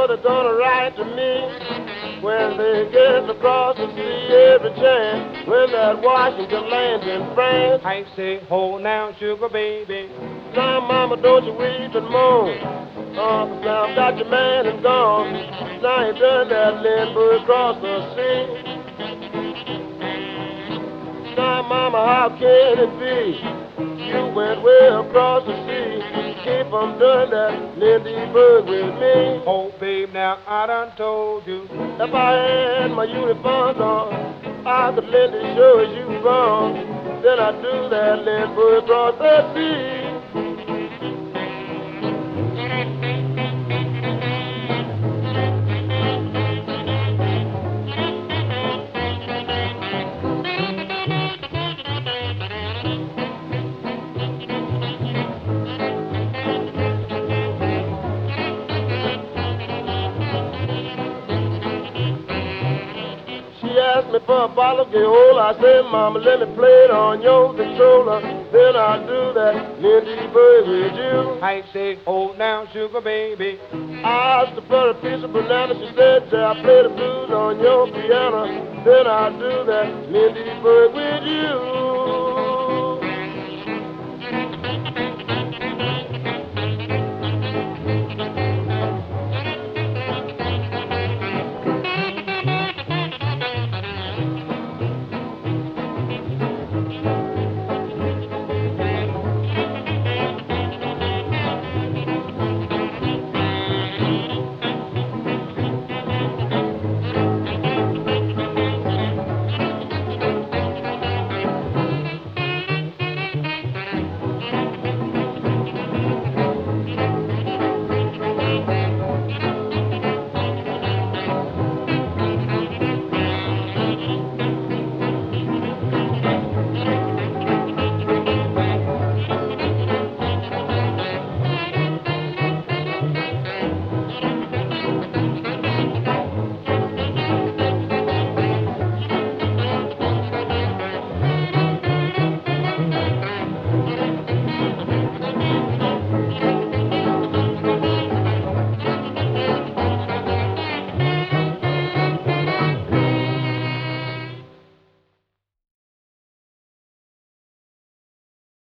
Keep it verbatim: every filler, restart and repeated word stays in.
know they're gonna write to me when they get across the sea every chance. When that Washington lands in France, I say, hold now, sugar baby. now, mama, don't you weep and moan. Oh, but now I've got your man and gone. Now you done that Lindbergh across the sea. Now, mama, how can it be? You went way across the sea. Keep on doing that Lindbergh with me. Oh, babe, now I done told you. If I had my uniforms on, I could lend it sure as you wrong. Then I'd do that Lindbergh across the sea. She asked me for a bottle of Gaol. I said, Mama, let me play it on your controller. Then I'll do that Lindbergh with you. I say, hold now, sugar baby. I asked her for a piece of banana. She said, I'll play the blues on your piano. Then I'll do that Lindbergh with you.